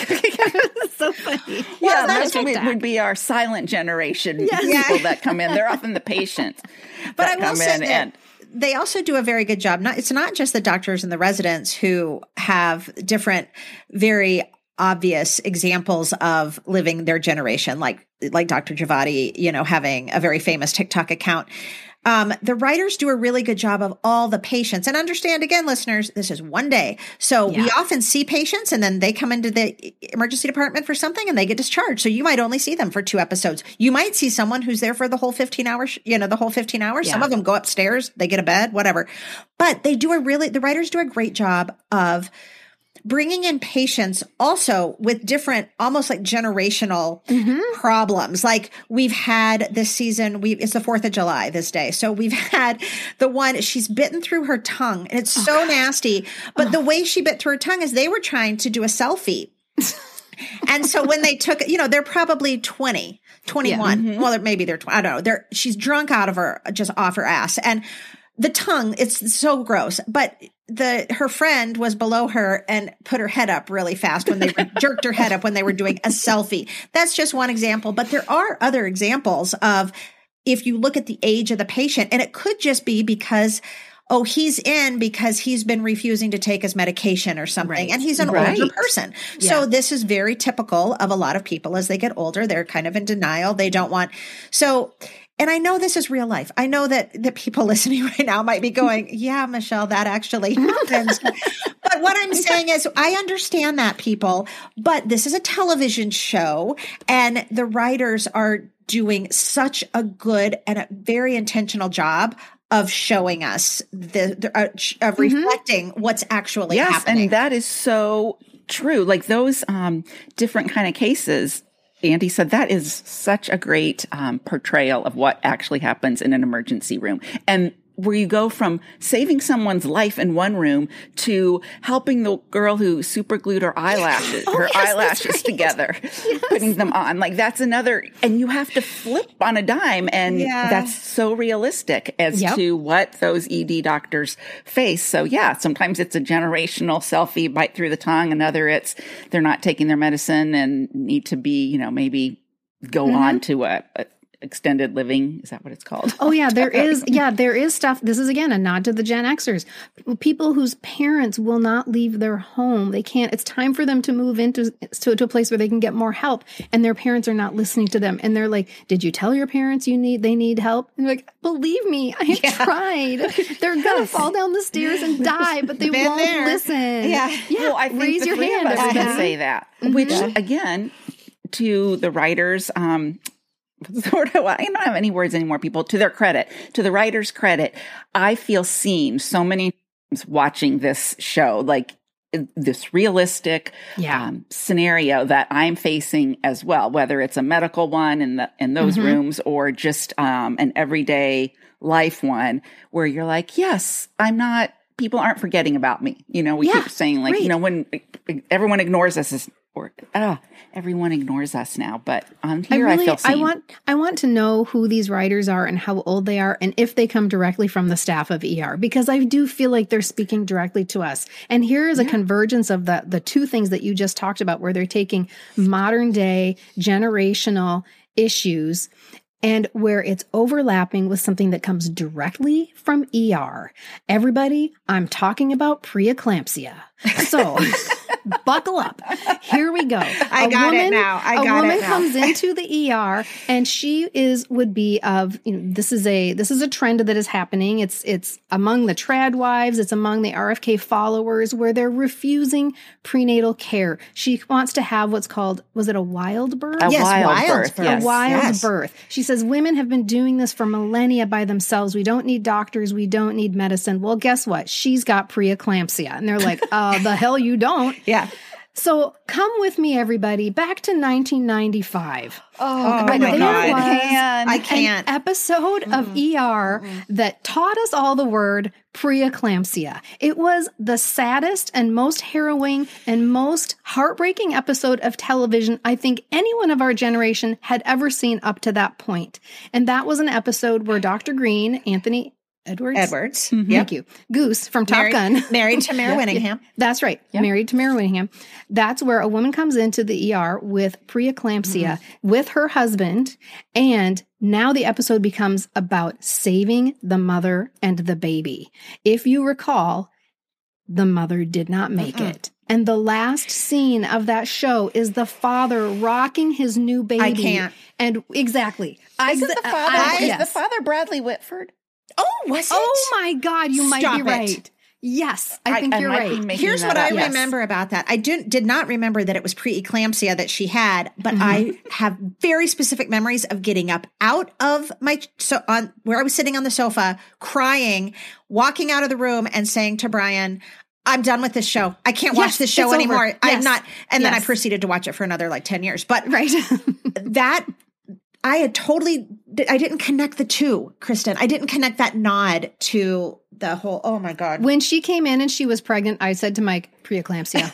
So funny. Well, those would be our silent generation people that come in. They're often the patients. But I will say that they also do a very good job. It's not just the doctors and the residents who have different, very obvious examples of living their generation, like Dr. Javadi, having a very famous TikTok account. The writers do a really good job of all the patients. And understand, again, listeners, this is one day. So we often see patients and then they come into the emergency department for something and they get discharged. So you might only see them for 2 episodes. You might see someone who's there for the whole 15 hours, the whole 15 hours. Some of them go upstairs, they get a bed, whatever. But the writers do a great job of bringing in patients also with different, almost like generational problems. Like we've had this season, it's the 4th of July this day. So we've had the one, she's bitten through her tongue and it's so nasty. But the way she bit through her tongue is they were trying to do a selfie. And so when they took, they're probably 20, 21. Yeah. Well, maybe they're 20. I don't know. She's drunk off her ass. And the tongue, it's so gross. But her friend was below her and put her head up really fast when they jerked her head up when they were doing a selfie. That's just one example. But there are other examples of, if you look at the age of the patient, and it could just be because, he's in because he's been refusing to take his medication or something. Right. And he's an older person. Yeah. So this is very typical of a lot of people as they get older. They're kind of in denial. They don't want. So, and I know this is real life. I know that people listening right now might be going, yeah, Michelle, that actually happens. But what I'm saying is I understand that, people, but this is a television show and the writers are doing such a good and a very intentional job of showing us of reflecting what's actually happening. And that is so true. Like those different kind of cases, Andy said, that is such a great portrayal of what actually happens in an emergency room. And where you go from saving someone's life in one room to helping the girl who super glued her eyelashes, eyelashes together, putting them on. Like that's another, and you have to flip on a dime. And that's so realistic as to what those ED doctors face. So sometimes it's a generational selfie, bite through the tongue. Another they're not taking their medicine and need to be, maybe go on to a extended living. Is that what it's called? Oh yeah, there is. Yeah, there is stuff. This is again a nod to the Gen Xers. People whose parents will not leave their home. They can't. It's time for them to move into a place where they can get more help, and their parents are not listening to them. And they're like, "Did you tell your parents they need help?" And they're like, "Believe me, I have tried. They're gonna fall down the stairs and die, but they won't listen." Yeah. Well, I think raise your hand. I can say that. Which again, to the writers. I don't have any words anymore, people. To their credit, to the writer's credit, I feel seen so many watching this show, like this realistic scenario that I'm facing as well, whether it's a medical one in those rooms or just an everyday life one where you're like, yes, people aren't forgetting about me. You know, we keep saying like, when everyone ignores us everyone ignores us now, but on here I feel seen. I want to know who these writers are and how old they are and if they come directly from the staff of ER, because I do feel like they're speaking directly to us. And here is a convergence of the two things that you just talked about, where they're taking modern day generational issues and where it's overlapping with something that comes directly from ER. Everybody, I'm talking about preeclampsia. So buckle up. Here we go. I got it now. A woman comes into the ER and would be of, this is a trend that is happening. It's among the trad wives. It's among the RFK followers where they're refusing prenatal care. She wants to have what's called, was it a wild birth? Wild birth. A wild birth. She says women have been doing this for millennia by themselves. We don't need doctors. We don't need medicine. Well, guess what? She's got preeclampsia. And they're like, the hell you don't. Yeah. So come with me, everybody, back to 1995. Oh my God. I can't. An episode of ER that taught us all the word preeclampsia. It was the saddest and most harrowing and most heartbreaking episode of television I think anyone of our generation had ever seen up to that point. And that was an episode where Dr. Green, Anthony Edwards. Thank you. Goose from Top Gun. Married to Mare Winningham. That's right. Yep. Married to Mare Winningham. That's where a woman comes into the ER with preeclampsia with her husband. And now the episode becomes about saving the mother and the baby. If you recall, the mother did not make it. And the last scene of that show is the father rocking his new baby. I can't. And exactly. Is the father Bradley Whitford? Oh, was it? Oh my God, you might be right. It. Yes, I think you're right. Here's what I remember about that. I did not remember that it was preeclampsia that she had, but I have very specific memories of getting up out of where I was sitting on the sofa, crying, walking out of the room and saying to Brian, I'm done with this show. I can't watch this show anymore. Over. I'm not. And then I proceeded to watch it for another 10 years. But that I didn't connect the two, Kristen. I didn't connect that nod to the whole, oh my God. When she came in and she was pregnant, I said to Mike, preeclampsia.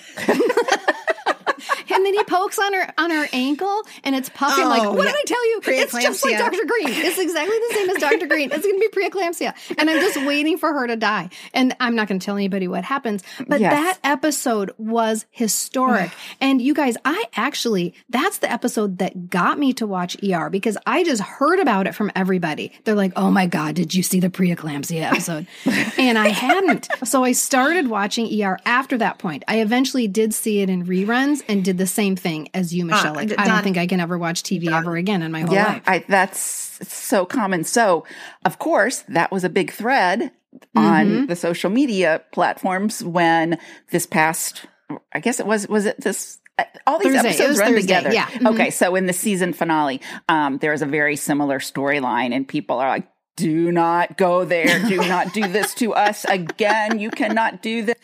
And then he pokes on her ankle and it's puffing what did I tell you? It's just like Dr. Green. It's exactly the same as Dr. Green. It's going to be preeclampsia. And I'm just waiting for her to die. And I'm not going to tell anybody what happens. But that episode was historic. And you guys, that's the episode that got me to watch ER because I just heard about it from everybody. They're like, oh my God, did you see the preeclampsia episode? And I hadn't. So I started watching ER after that point. I eventually did see it in reruns and did the same thing as you, Michelle. I don't think I can ever watch TV ever again in my whole life. That's so common. So, of course, that was a big thread on the social media platforms when this past, I guess it was it this, all these episodes run together. Yeah. Okay, so in the season finale, there's a very similar storyline and people are like, do not go there. Do not do this to us again. You cannot do this.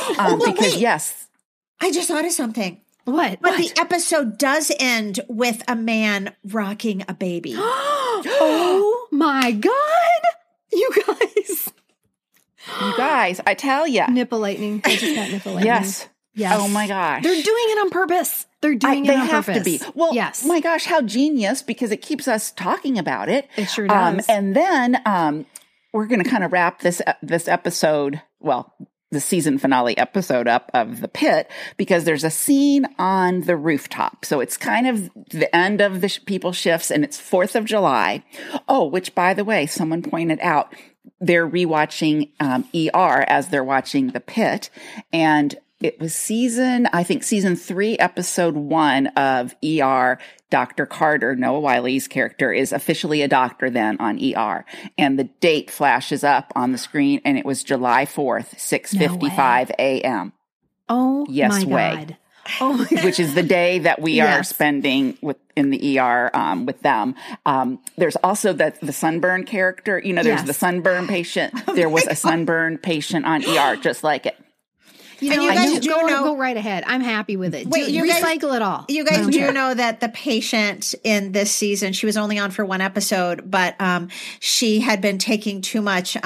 I just thought of something. What? But the episode does end with a man rocking a baby. Oh my God. You guys, I tell you. Nipple lightning. I just got nipple lightning. Yes. Oh my gosh. They're doing it on purpose. They're doing it on purpose. They have to be. Well, my gosh, how genius, because it keeps us talking about it. It sure does. And then we're going to kind of wrap this episode, the season finale episode up of The Pit, because there's a scene on the rooftop. So it's kind of the end of the people shifts and it's 4th of July. Oh, which by the way, someone pointed out they're rewatching ER as they're watching The Pit. And it was season 3, episode 1 of ER. Dr. Carter, Noah Wiley's character, is officially a doctor then on ER. And the date flashes up on the screen, and it was July 4th, 6:55 a.m. Oh, yes, my God. which is the day that we are spending in the ER with them. There's also the sunburn character. You know, there's the sunburn patient. There was a sunburn patient on ER just like it. You know, you guys go right ahead. I'm happy with it. Wait, recycle it all. You guys do know that the patient in this season, she was only on for one episode, but she had been taking too much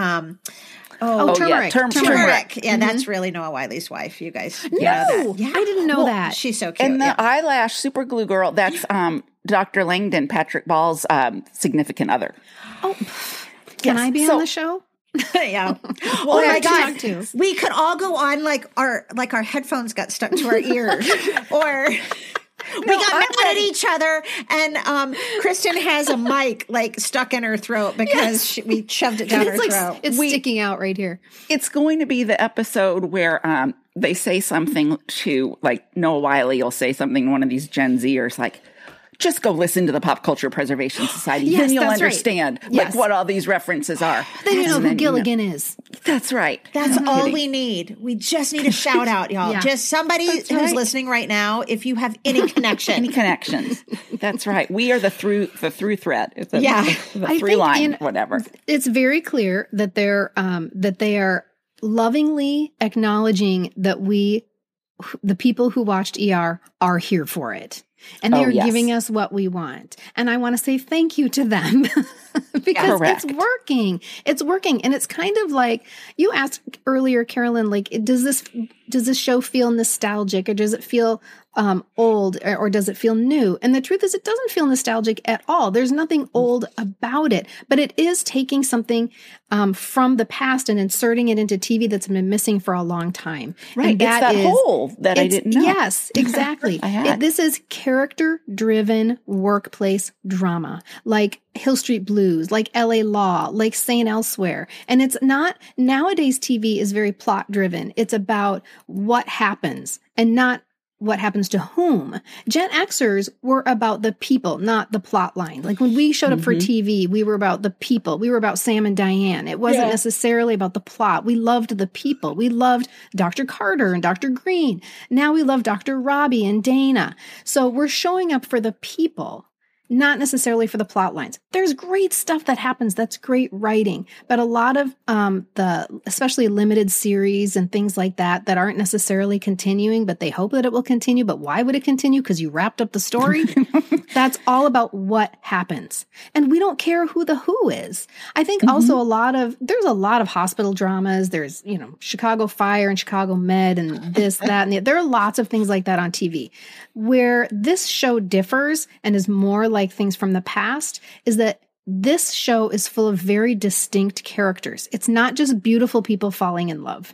turmeric. Turmeric. Yeah, that's really Noah Wiley's wife. You guys know that. Yeah. I didn't know that. She's so cute. And the eyelash super glue girl, that's Dr. Langdon, Patrick Ball's significant other. Oh, can I be on the show? Yeah. Well, my God, we could all go on like our headphones got stuck to our ears, or we got mad at each other, and Kristen has a mic like stuck in her throat because we shoved it down her throat. It's sticking out right here. It's going to be the episode where they say something to, like, Noah Wiley will say something to one of these Gen Zers, like, just go listen to the Pop Culture Preservation Society. Then you'll understand like what all these references are. Then you know who Gilligan is. That's right. That's all we need. We just need a shout out, y'all. Yeah. Just somebody who's listening right now, if you have any connection. Any connections. That's right. We are the through thread. It's the through line, whatever. It's very clear that they are lovingly acknowledging that the people who watched ER, are here for it. And they're giving us what we want. And I want to say thank you to them because it's working. It's working. And it's kind of like you asked earlier, Carolyn, like, does this show feel nostalgic, or does it feel old, or does it feel new? And the truth is, it doesn't feel nostalgic at all. There's nothing old about it, but it is taking something from the past and inserting it into TV that's been missing for a long time. Right. And it's that hole that I didn't know. Yes, exactly. This is character-driven workplace drama, like Hill Street Blues, like LA Law, like St. Elsewhere. And it's not, nowadays TV is very plot-driven. It's about what happens and not what happens to whom. Gen Xers were about the people, not the plot line. Like when we showed up for TV, we were about the people. We were about Sam and Diane. It wasn't necessarily about the plot. We loved the people. We loved Dr. Carter and Dr. Green. Now we love Dr. Robbie and Dana. So we're showing up for the people, not necessarily for the plot lines. There's great stuff that happens. That's great writing. But a lot of especially limited series and things like that aren't necessarily continuing, but they hope that it will continue. But why would it continue? Because you wrapped up the story. That's all about what happens. And we don't care who the who is. I think also there's a lot of hospital dramas. There's, Chicago Fire and Chicago Med and this, that, and there are lots of things like that on TV. Where this show differs and is more like things from the past is that this show is full of very distinct characters. It's not just beautiful people falling in love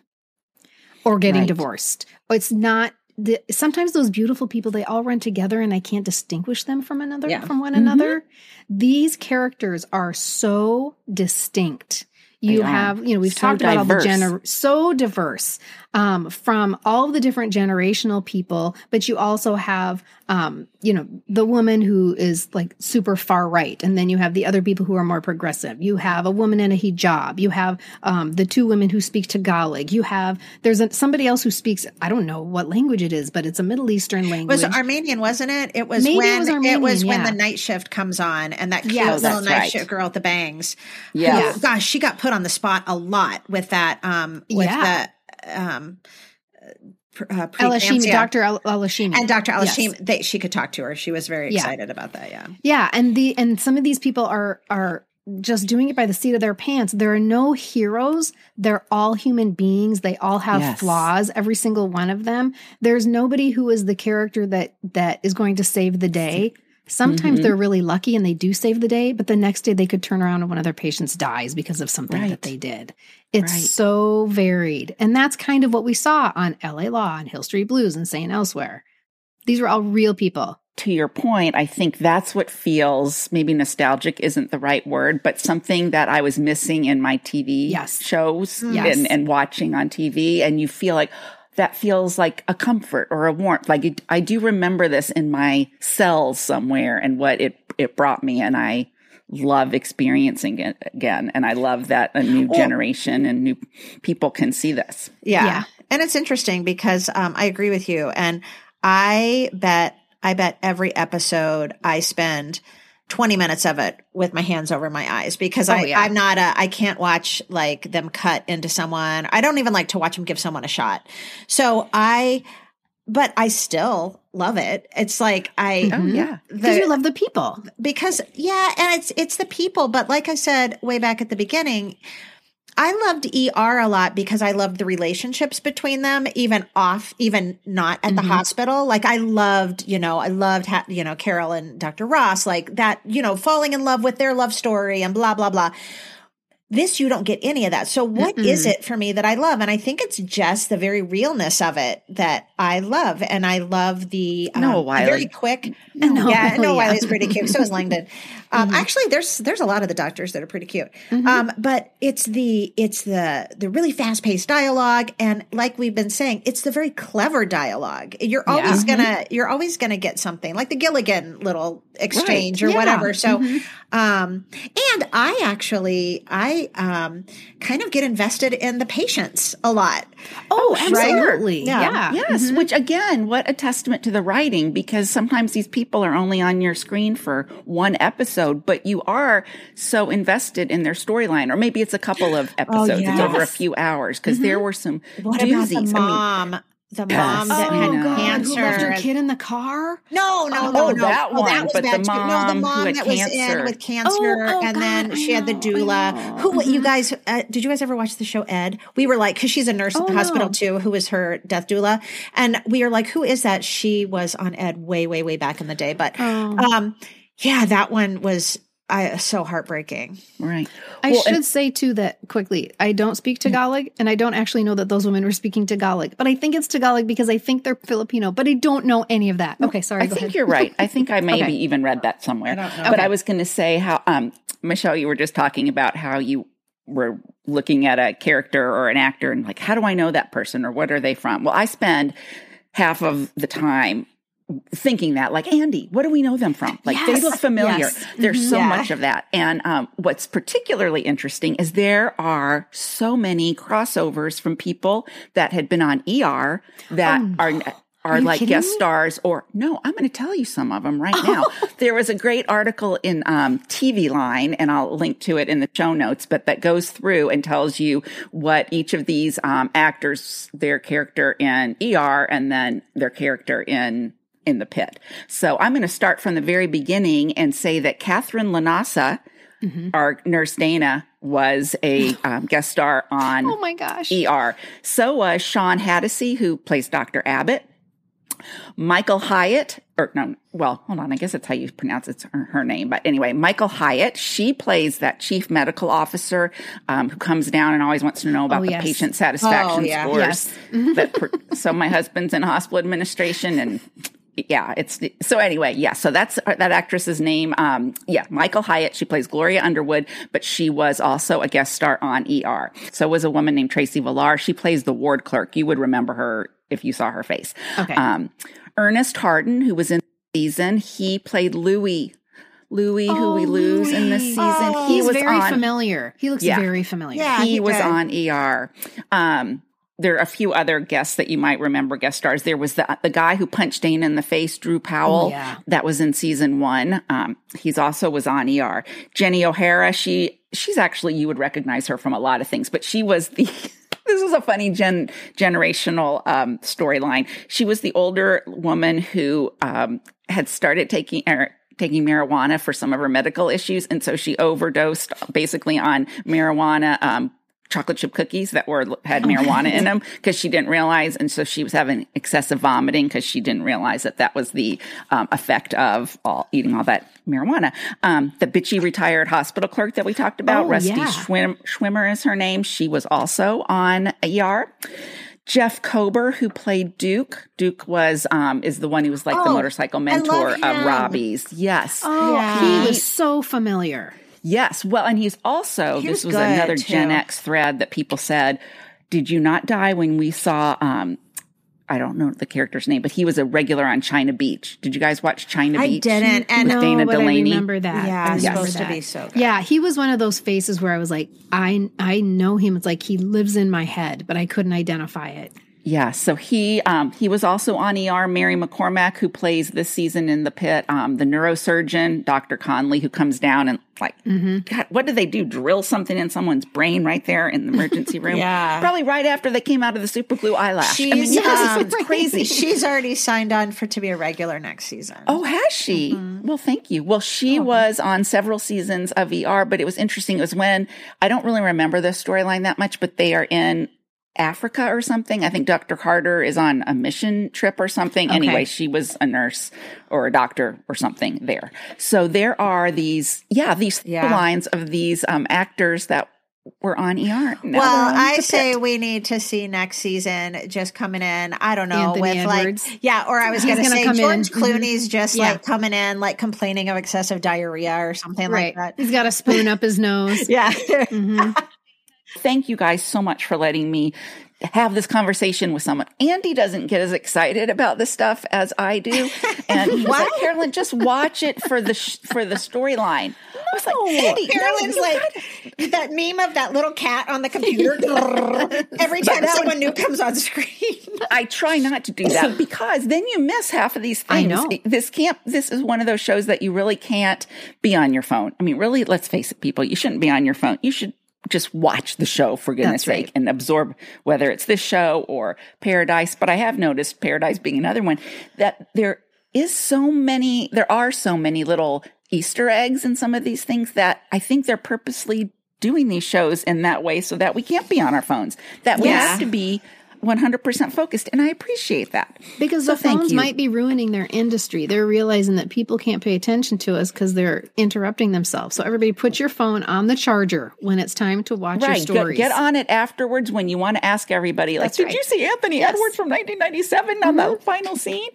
or getting divorced. It's not. Sometimes those beautiful people, they all run together and I can't distinguish them from one another. These characters are so distinct. You have, we've talked about all the so diverse from all the different generational people, but you also have, the woman who is like super far right. And then you have the other people who are more progressive. You have a woman in a hijab. You have the two women who speak Tagalog. There's somebody else who speaks, I don't know what language it is, but it's a Middle Eastern language. It was Armenian, wasn't it? It was when the night shift comes on and that cute little night shift girl with the bangs. Yeah. Gosh, she got put on the spot a lot with that, Al-Hashimi, Dr. Al-Hashimi. And Dr. Al-Hashimi, she could talk to her. She was very excited about that, Yeah, and some of these people are just doing it by the seat of their pants. There are no heroes. They're all human beings. They all have flaws, every single one of them. There's nobody who is the character that is going to save the day. Sometimes they're really lucky and they do save the day, but the next day they could turn around and one of their patients dies because of something that they did. It's so varied. And that's kind of what we saw on LA Law and Hill Street Blues and St. Elsewhere. These were all real people. To your point, I think that's what feels, maybe nostalgic isn't the right word, but something that I was missing in my TV shows and watching on TV. And you feel like, that feels like a comfort or a warmth. Like I do remember this in my cells somewhere and what it brought me. And I love experiencing it again. And I love that a new generation and new people can see this. Yeah. And it's interesting because I agree with you. And I bet every episode I spend 20 minutes of it with my hands over my eyes because I can't watch like them cut into someone. I don't even like to watch them give someone a shot. But I still love it. It's like because you love the people. Because and it's the people. But like I said way back at the beginning, I loved ER a lot because I loved the relationships between them, even not at the hospital. Like I loved Carol and Dr. Ross, like that, falling in love with their love story and blah, blah, blah. This, you don't get any of that. So what is it for me that I love? And I think it's just the very realness of it that I love. And I love the very quick. Noah Wiley's pretty cute. So is Langdon. Actually, there's a lot of the doctors that are pretty cute. But it's the really fast paced dialogue. And like we've been saying, it's the very clever dialogue. You're always gonna get something like the Gilligan little exchange or whatever. So, and I kind of get invested in the patients a lot. Oh, absolutely. Right? Yes. Which again, what a testament to the writing, because sometimes these people are only on your screen for one episode, but you are so invested in their storyline, or maybe it's a couple of episodes. It's over a few hours because there were some doozies. The mom that had cancer. Who left her kid in the car? No. That one. That was but bad the mom, the mom that was in with cancer, and then she had the doula. Who you guys? Did you guys ever watch the show Ed? We were like, because she's a nurse at the hospital too, who was her death doula, and we were like, who is that? She was on Ed way, way, way back in the day, but that one was. So heartbreaking. Right. I should say too that quickly, I don't speak Tagalog and I don't actually know that those women were speaking Tagalog, but I think it's Tagalog because I think they're Filipino, but I don't know any of that. Okay. Sorry. I think you're right. I think I maybe even read that somewhere, I was going to say how, Michelle, you were just talking about how you were looking at a character or an actor and like, how do I know that person or what are they from? Well, I spend half of the time thinking that, like, Andy, what do we know them from? Like, they look familiar. Yes. There's so much of that. And what's particularly interesting is there are so many crossovers from people that had been on ER that are like guest stars or no, I'm going to tell you some of them right now. There was a great article in TV Line, and I'll link to it in the show notes, but that goes through and tells you what each of these actors, their character in ER and then their character in the pit. So I'm going to start from the very beginning and say that Catherine Lanasa, our nurse Dana, was a guest star on ER. So was Sean Hattasey, who plays Dr. Abbott. Michael Hyatt, hold on, I guess that's how you pronounce it, her name. But anyway, Michael Hyatt, she plays that chief medical officer who comes down and always wants to know about the patient satisfaction scores. So my husband's in hospital administration and so that's that actress's name. Michael Hyatt. She plays Gloria Underwood, but she was also a guest star on ER. So was a woman named Tracy Villar. She plays the ward clerk. You would remember her if you saw her face. Okay. Ernest Harden, who was in the season, he played Louis, who we lose in this season. He was very familiar. He looks very familiar. Yeah, he was on ER. There are a few other guests that you might remember, guest stars. There was the guy who punched Dana in the face, Drew Powell. That was in season 1. He's also was on ER. Jenny O'Hara, she's actually, you would recognize her from a lot of things, but she was this was a funny generational storyline. She was the older woman who had started taking marijuana for some of her medical issues, and so she overdosed basically on marijuana chocolate chip cookies that had marijuana in them because she didn't realize. And so she was having excessive vomiting because she didn't realize that was the effect of eating all that marijuana. The bitchy retired hospital clerk that we talked about, Rusty Schwimmer is her name. She was also on ER. Jeff Kober, who played Duke. Duke was is the one who was like the motorcycle mentor of Robbie's. Yes. He was so familiar. Yes. Well, and he's also, this was another Gen X thread that people said, did you not die when we saw, I don't know the character's name, but he was a regular on China Beach. Did you guys watch China Beach? I didn't. And with Dana Delaney? I remember that. Yeah, it's supposed to be so good. Yeah, he was one of those faces where I was like, I know him. It's like he lives in my head, but I couldn't identify it. Yeah, so he was also on ER. Mary McCormack, who plays this season in The Pit, the neurosurgeon, Dr. Conley, who comes down and God, what did they do? Drill something in someone's brain right there in the emergency room? Yeah. Probably right after they came out of the super glue eyelash. It's crazy. She's already signed on to be a regular next season. Oh, has she? Well, thank you. Well, she was on several seasons of ER, but it was interesting. It was when, I don't really remember the storyline that much, but they are in Africa or something. I think Dr. Carter is on a mission trip or something. Okay. Anyway, she was a nurse or a doctor or something there. So there are these lines of these actors that were on ER. Well, I say we need to see next season just coming in. I don't know, Anthony Edwards. or I was going to say George Clooney's just like coming in, like complaining of excessive diarrhea or something like that. He's got a spoon up his nose. Yeah. Thank you guys so much for letting me have this conversation with someone. Andy doesn't get as excited about this stuff as I do. And he was like, Carolyn, just watch it for the storyline. I was like, Andy, Carolyn's like that meme of that little cat on the computer. Every time someone new comes on screen. I try not to do that because then you miss half of these things. I know. This is one of those shows that you really can't be on your phone. I mean, really, let's face it, people, you shouldn't be on your phone. You should just watch the show, for goodness sake, and absorb whether it's this show or Paradise. But I have noticed, Paradise being another one, that there are so many little Easter eggs in some of these things that I think they're purposely doing these shows in that way so that we can't be on our phones, that we have to be 100% focused. And I appreciate that. Because the phones might be ruining their industry. They're realizing that people can't pay attention to us because they're interrupting themselves. So everybody put your phone on the charger when it's time to watch your stories. Get on it afterwards when you want to ask everybody, like, did you see Anthony Edwards from 1997 on the final scene?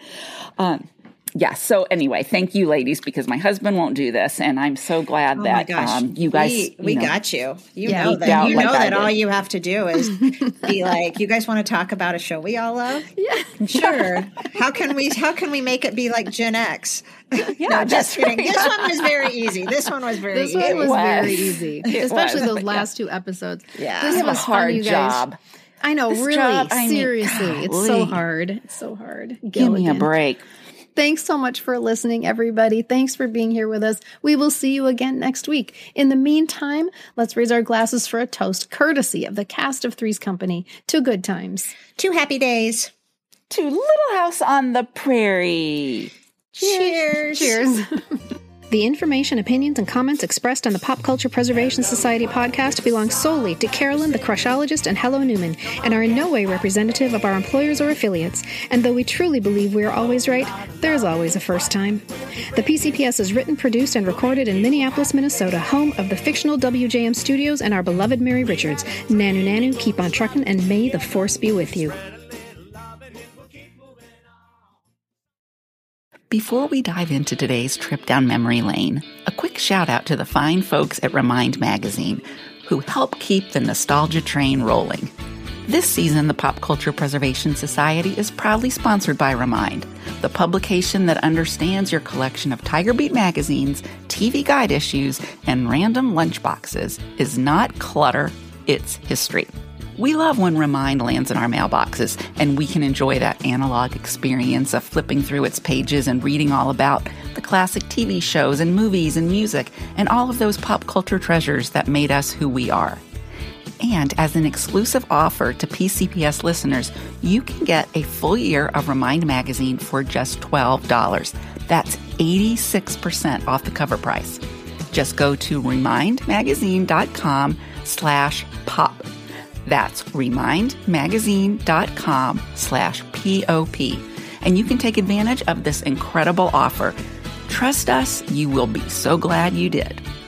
So anyway, thank you, ladies, because my husband won't do this, and I'm so glad that you guys we got you. You know that all you have to do is be like, you guys want to talk about a show we all love? Yeah, sure. How can we make it be like Gen X? No, just kidding. This one was very easy. This one was very easy. Especially those last two episodes. Yeah, this was a hard job. I know, seriously, it's so hard. It's so hard. Give me a break. Thanks so much for listening, everybody. Thanks for being here with us. We will see you again next week. In the meantime, let's raise our glasses for a toast, courtesy of the cast of Three's Company, to good times. 2 happy days. To Little House on the Prairie. Cheers. Cheers. The information, opinions, and comments expressed on the Pop Culture Preservation Society podcast belong solely to Carolyn, the Crushologist, and Hello Newman, and are in no way representative of our employers or affiliates. And though we truly believe we are always right, there is always a first time. The PCPS is written, produced, and recorded in Minneapolis, Minnesota, home of the fictional WJM Studios and our beloved Mary Richards. Nanu Nanu, keep on truckin', and may the force be with you. Before we dive into today's trip down memory lane, a quick shout out to the fine folks at Remind Magazine who help keep the nostalgia train rolling. This season, the Pop Culture Preservation Society is proudly sponsored by Remind, the publication that understands your collection of Tiger Beat magazines, TV guide issues, and random lunchboxes is not clutter, it's history. We love when Remind lands in our mailboxes, and we can enjoy that analog experience of flipping through its pages and reading all about the classic TV shows and movies and music and all of those pop culture treasures that made us who we are. And as an exclusive offer to PCPS listeners, you can get a full year of Remind Magazine for just $12. That's 86% off the cover price. Just go to remindmagazine.com/pop. That's remindmagazine.com/POP. And you can take advantage of this incredible offer. Trust us, you will be so glad you did.